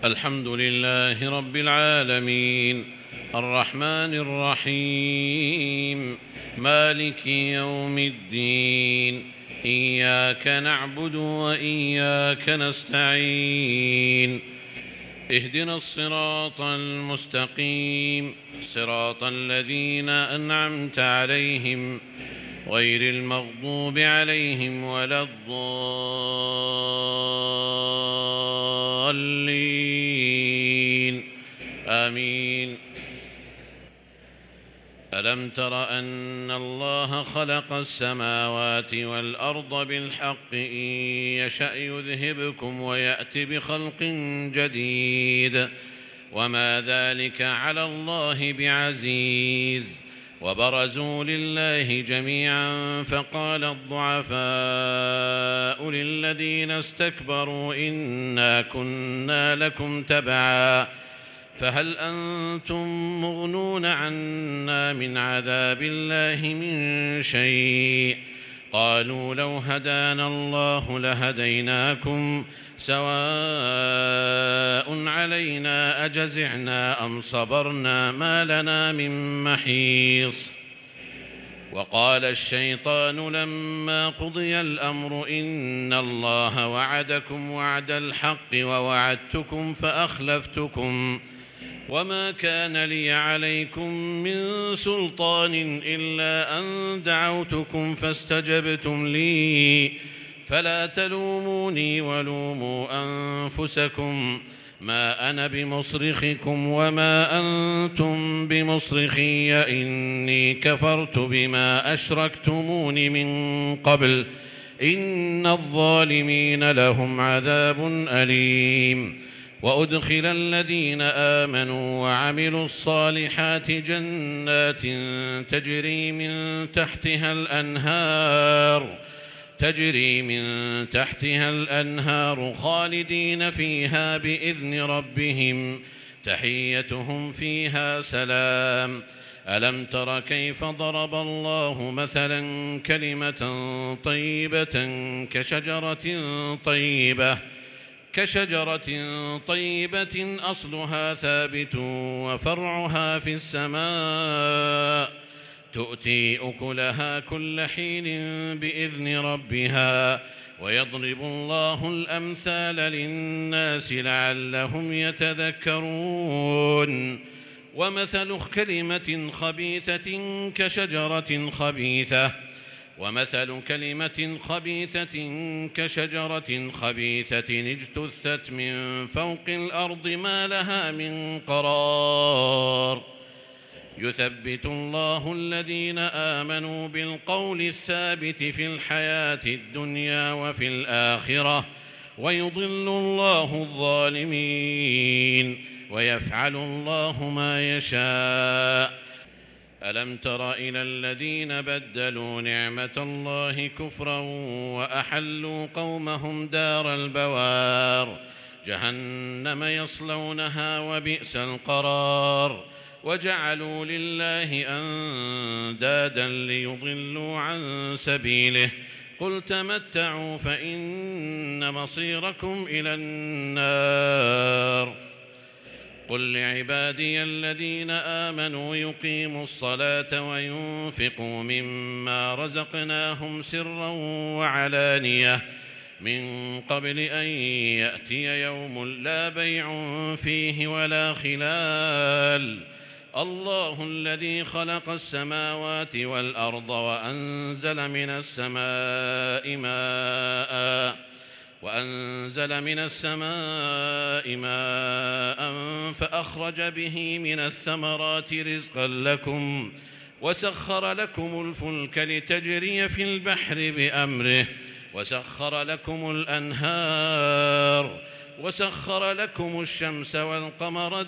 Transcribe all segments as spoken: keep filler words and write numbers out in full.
الحمد لله رب العالمين الرحمن الرحيم مالك يوم الدين إياك نعبد وإياك نستعين اهدنا الصراط المستقيم صراط الذين أنعمت عليهم غير المغضوب عليهم ولا الضالين آمين. ألم تر أن الله خلق السماوات والأرض بالحق إن يشأ يذهبكم ويأتي بخلق جديد وما ذلك على الله بعزيز. وبرزوا لله جميعا فقال الضعفاء للذين استكبروا إنا كنا لكم تبعا فهل أنتم مغنون عنا من عذاب الله من شيء قالوا لو هدانا الله لهديناكم سواء علينا أجزعنا أم صبرنا ما لنا من محيص. وقال الشيطان لما قضي الأمر إن الله وعدكم وعد الحق ووعدتكم فأخلفتكم وما كان لي عليكم من سلطان إلا أن دعوتكم فاستجبتم لي فلا تلوموني ولوموا أنفسكم ما أنا بمصرخكم وما أنتم بمصرخي إني كفرت بما أشركتمون من قبل إن الظالمين لهم عذاب أليم. وأدخل الذين آمنوا وعملوا الصالحات جنات تجري من تحتها الأنهار تجري من تحتها الأنهار خالدين فيها بإذن ربهم تحيتهم فيها سلام. ألم تر كيف ضرب الله مثلا كلمة طيبة كشجرة طيبة كشجرة طيبة أصلها ثابت وفرعها في السماء تؤتي أكلها كل حين بإذن ربها ويضرب الله الأمثال للناس لعلهم يتذكرون. ومثل كلمة خبيثة كشجرة خبيثة ومثل كلمة خبيثة كشجرة خبيثة اجتثت من فوق الأرض ما لها من قرار يثبت الله الذين آمنوا بالقول الثابت في الحياة الدنيا وفي الآخرة ويضل الله الظالمين ويفعل الله ما يشاء. ألم تر إلى الذين بدلوا نعمة الله كفرا وأحلوا قومهم دار البوار جهنم يصلونها وبئس القرار وجعلوا لله أندادا ليضلوا عن سبيله قل تمتعوا فإن مصيركم إلى النار. قل لعبادي الذين آمنوا يقيموا الصلاة وينفقوا مما رزقناهم سرا وعلانية من قبل أن يأتي يوم لا بيع فيه ولا خلال. الله الذي خلق السماوات والأرض وأنزل من السماء ماء وأنزل من السماء ماء فأخرج به من الثمرات رزقا لكم وسخر لكم الفلك لتجري في البحر بأمره وسخر لكم الأنهار وسخر لكم الشمس والقمر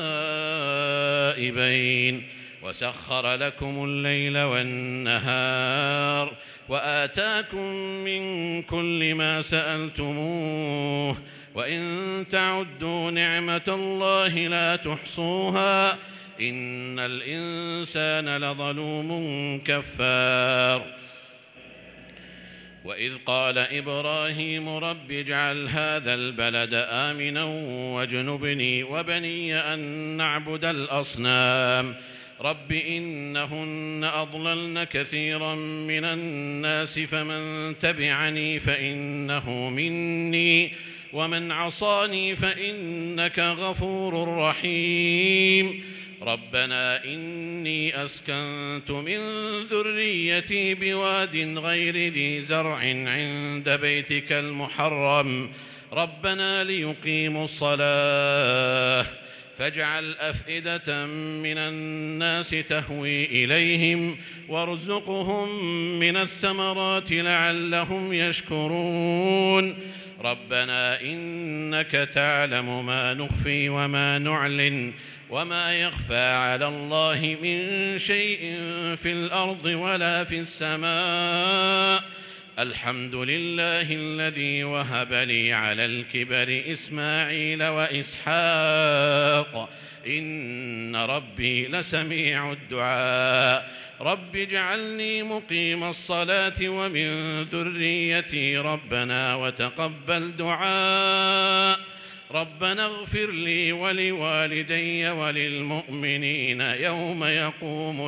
دائبين وسخر لكم الليل والنهار وآتاكم من كل ما سألتموه وإن تعدوا نعمة الله لا تحصوها إن الإنسان لظلوم كفار. وإذ قال إبراهيم رب اجعل هذا البلد آمنا واجنبني وبني أن نعبد الأصنام رب إنهن أضللن كثيرا من الناس فمن تبعني فإنه مني ومن عصاني فإنك غفور رحيم ربنا إني أسكنت من ذريتي بواد غير ذي زرع عند بيتك المحرم ربنا ليقيموا الصلاة فاجعل أفئدة من الناس تهوي إليهم وارزقهم من الثمرات لعلهم يشكرون ربنا إنك تعلم ما نخفي وما نعلن وما يخفى على الله من شيء في الأرض ولا في السماء الحمد لله الذي وهب لي على الكبر إسماعيل وإسحاق إن ربي لسميع الدعاء رب اجعلني مقيم الصلاة ومن ذريتي ربنا وتقبل دعاء ربنا اغفر لي ولوالدي وللمؤمنين يوم يقوم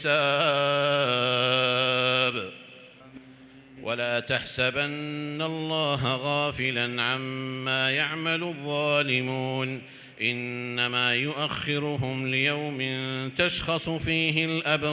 الحساب ولا تحسبن الله غافلا عما يعمل الظالمون إنما يؤخرهم ليوم تشخص فيه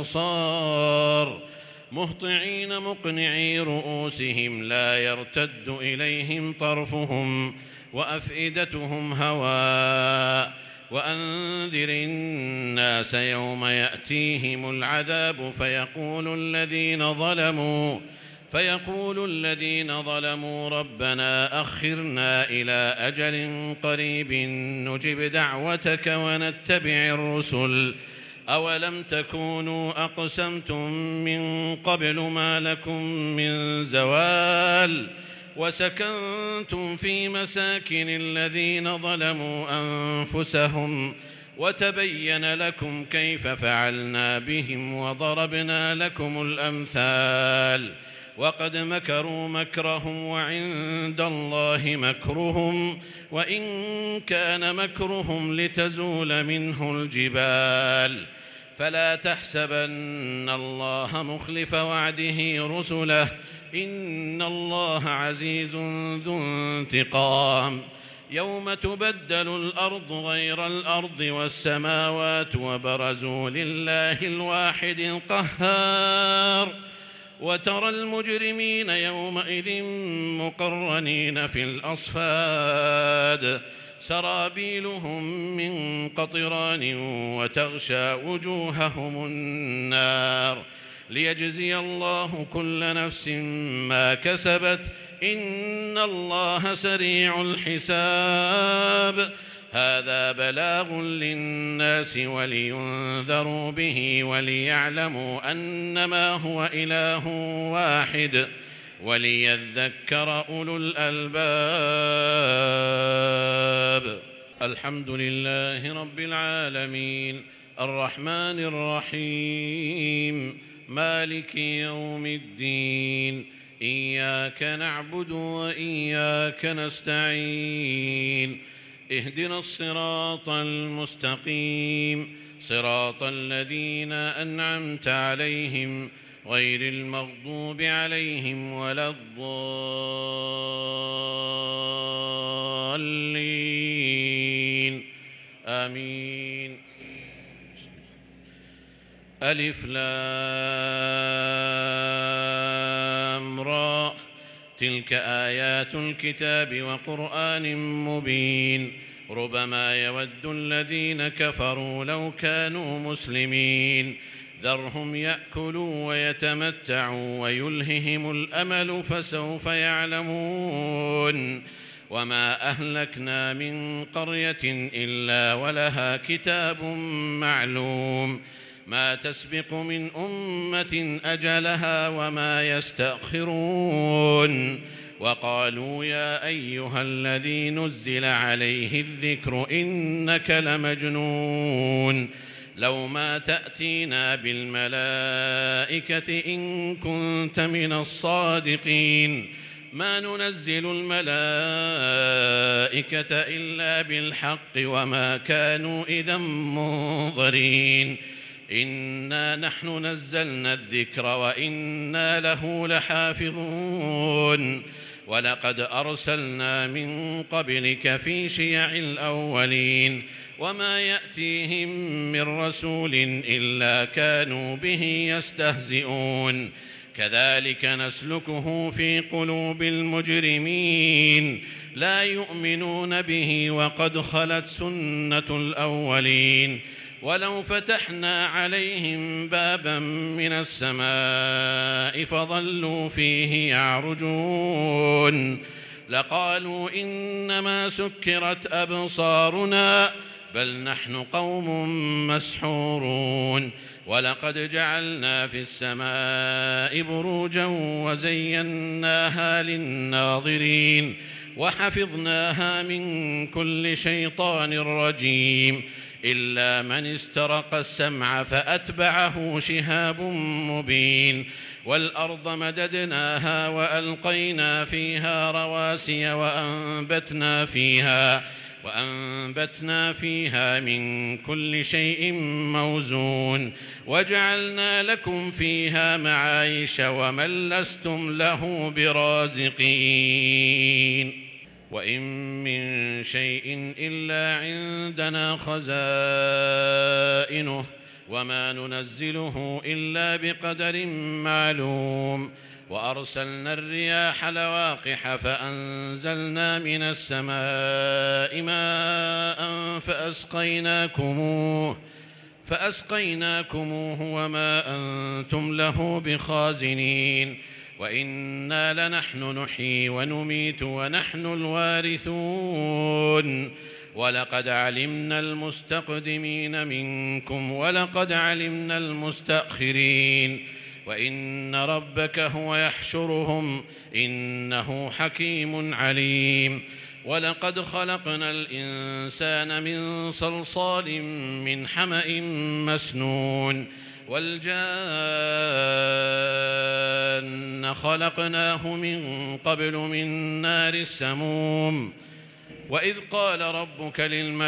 الأبصار مهطعين مقنعي رؤوسهم لا يرتد إليهم طرفهم وأفئدتهم هواء وأنذر الناس يوم يأتيهم العذاب فيقول الذين ظلموا فيقول الذين ظلموا ربنا أخرنا إلى أجل قريب نجب دعوتك ونتبع الرسل أولم تكونوا أقسمتم من قبل ما لكم من زوال وسكنتم في مساكن الذين ظلموا أنفسهم وتبين لكم كيف فعلنا بهم وضربنا لكم الأمثال وقد مكروا مكرهم وعند الله مكرهم وإن كان مكرهم لتزول منه الجبال فلا تحسبن الله مخلف وعده رسله إن الله عزيز ذو انتقام يوم تبدل الأرض غير الأرض والسماوات وبرزوا لله الواحد القهار وترى المجرمين يومئذ مقرنين في الأصفاد سرابيلهم من قطران وتغشى وجوههم النار ليجزي الله كل نفس ما كسبت إن الله سريع الحساب هذا بلاغ للناس ولينذروا به وليعلموا أنما هو إله واحد وليذكر أولو الألباب الحمد لله رب العالمين الرحمن الرحيم مالك يوم الدين إياك نعبد وإياك نستعين اهدنا الصراط المستقيم صراط الذين أنعمت عليهم غير المغضوب عليهم ولا الضالين آمين ألف لام را تلك آيات الكتاب وقرآن مبين ربما يود الذين كفروا لو كانوا مسلمين ذرهم يأكلوا ويتمتعوا ويلههم الأمل فسوف يعلمون وما أهلكنا من قرية إلا ولها كتاب معلوم ما تسبق من أمة أجلها وما يستأخرون وقالوا يا أيها الذي نزل عليه الذكر إنك لمجنون لو ما تأتينا بالملائكة إن كنت من الصادقين ما ننزل الملائكة إلا بالحق وما كانوا إذا منظرين إنا نحن نزلنا الذكر وإنا له لحافظون ولقد أرسلنا من قبلك في شيع الأولين وما يأتيهم من رسول إلا كانوا به يستهزئون كذلك نسلكه في قلوب المجرمين لا يؤمنون به وقد خلت سنة الأولين ولو فتحنا عليهم بابا من السماء فظلوا فيه يعرجون لقالوا إنما سكرت أبصارنا بل نحن قوم مسحورون ولقد جعلنا في السماء بروجا وزيناها للناظرين وحفظناها من كل شيطان رجيم إلا من استرق السمع فأتبعه شهاب مبين والأرض مددناها وألقينا فيها رواسي وأنبتنا فيها وأنبتنا فيها من كل شيء موزون وجعلنا لكم فيها معايش ومن لستم له برازقين وإن من شيء إلا عندنا خزائنه وما ننزله إلا بقدر معلوم وأرسلنا الرياح لواقح فأنزلنا من السماء ماء فأسقيناكموه فأسقيناكموه وما أنتم له بخازنين وإنا لنحن نحيي ونميت ونحن الوارثون ولقد علمنا المستقدمين منكم ولقد علمنا المستأخرين وإن ربك هو يحشرهم إنه حكيم عليم ولقد خلقنا الإنسان من صلصال من حمأ مسنون والجان خلقناه من قبل من نار السموم وإذ قال ربك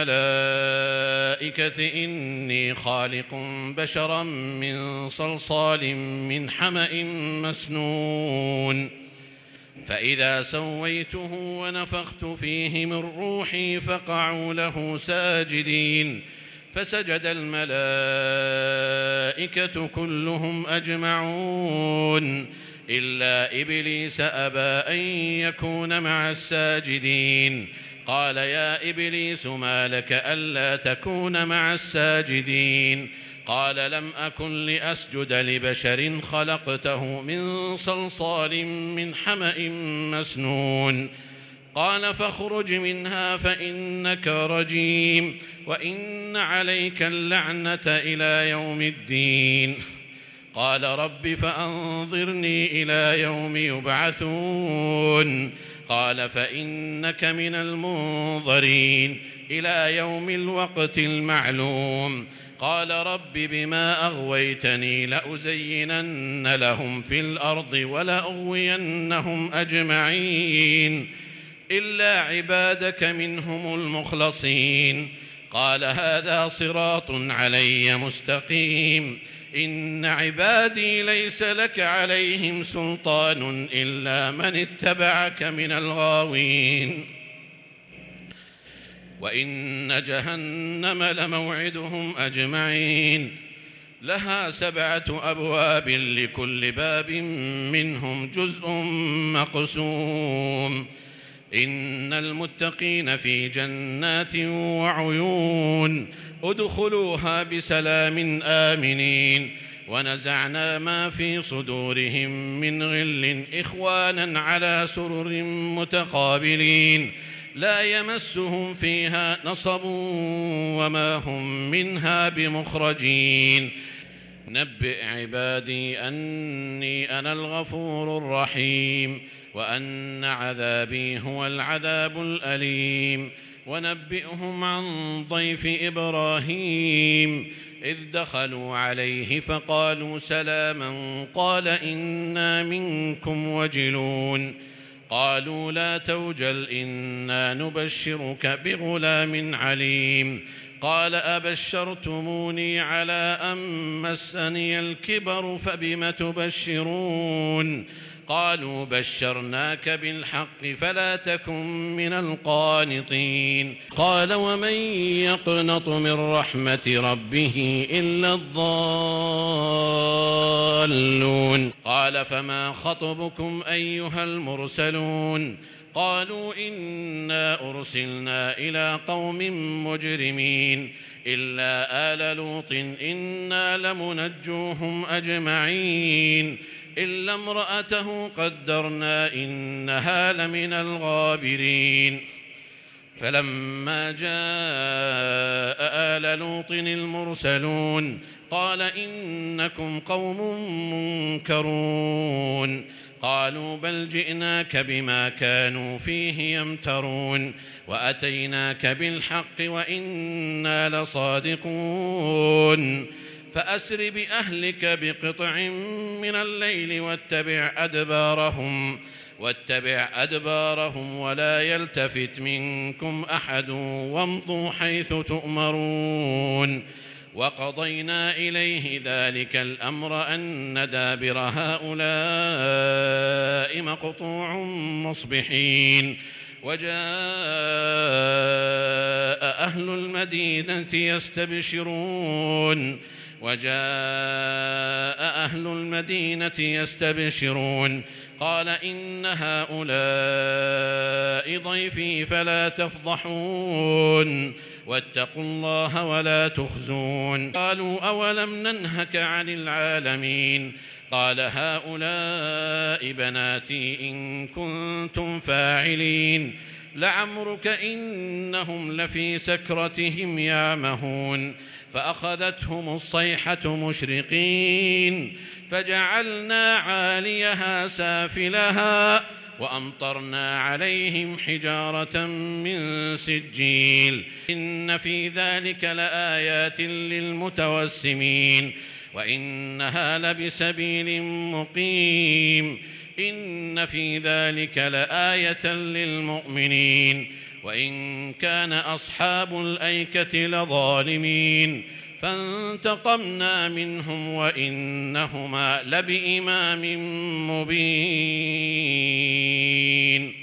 للملائكة إني خالق بشرا من صلصال من حمأ مسنون فإذا سويته ونفخت فيه من روحي فقعوا له ساجدين فسجد الملائكة كلهم أجمعون إلا إبليس أبى أن يكون مع الساجدين قال يا إبليس ما لك ألا تكون مع الساجدين قال لم أكن لأسجد لبشر خلقته من صلصال من حمأ مسنون قال فاخرج منها فإنك رجيم وإن عليك اللعنة إلى يوم الدين قال رب فأنظرني إلى يوم يبعثون قال فإنك من المنظرين إلى يوم الوقت المعلوم قال رب بما أغويتني لأزينن لهم في الأرض ولأغوينهم أجمعين إلا عبادك منهم المخلصين قال هذا صراط علي مستقيم إن عبادي ليس لك عليهم سلطان إلا من اتبعك من الغاوين وإن جهنم لموعدهم أجمعين لها سبعة أبواب لكل باب منهم جزء مقسوم إن المتقين في جنات وعيون ادخلوها بسلام آمنين ونزعنا ما في صدورهم من غل إخوانا على سرر متقابلين لا يمسهم فيها نصب وما هم منها بمخرجين نبئ عبادي أني أنا الغفور الرحيم وأن عذابي هو العذاب الأليم ونبئهم عن ضيف إبراهيم إذ دخلوا عليه فقالوا سلاما قال إنا منكم وجلون قالوا لا توجل إنا نبشرك بغلام عليم قال أبشرتموني على أن مسني الكبر فبم تبشرون قالوا بشرناك بالحق فلا تكن من القانطين قال ومن يقنط من رحمة ربه إلا الضالون قال فما خطبكم أيها المرسلون قالوا إنا أرسلنا إلى قوم مجرمين إلا آل لوط إنا لمنجوهم أجمعين إلا امرأته قدرنا إنها لمن الغابرين فلما جاء آل لوط المرسلون قال إنكم قوم منكرون قالوا بل جئناك بما كانوا فيه يمترون وأتيناك بالحق وإنا لصادقون فأسر بأهلك بقطع من الليل واتبع أدبارهم واتبع أدبارهم ولا يلتفت منكم أحد وامضوا حيث تؤمرون وقضينا إليه ذلك الأمر أن دابر هؤلاء مقطوع مصبحين وجاء أهل المدينة يستبشرون وجاء أهل المدينة يستبشرون قال إن هؤلاء ضيفي فلا تفضحون واتقوا الله ولا تخزون قالوا أولم ننهك عن العالمين قال هؤلاء بناتي إن كنتم فاعلين لعمرك إنهم لفي سكرتهم يعمهون فأخذتهم الصيحة مشرقين فجعلنا عاليها سافلها وأمطرنا عليهم حجارة من سجيل إن في ذلك لآيات للمتوسمين وإنها لبسبيل مقيم إن في ذلك لآية للمؤمنين وإن كان أصحاب الأيكة لظالمين فانتقمنا منهم وإنهما لبإمام مبين.